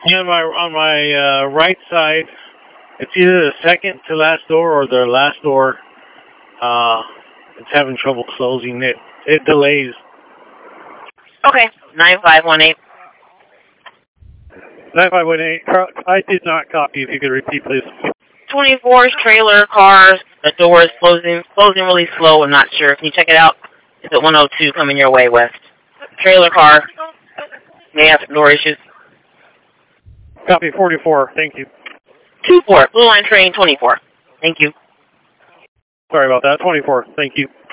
Yeah, on my right side, it's either the second to last door or the last door. It's having trouble closing. It delays. Okay, 9518. 9518. I did not copy. If you could repeat, please. 24's trailer car. The door is closing really slow. I'm not sure. Can you check it out? It's at 102 coming your way west. Trailer car may have some door issues. Copy 44. Thank you. 24. Blue Line train 24. Thank you. Sorry about that. 24. Thank you.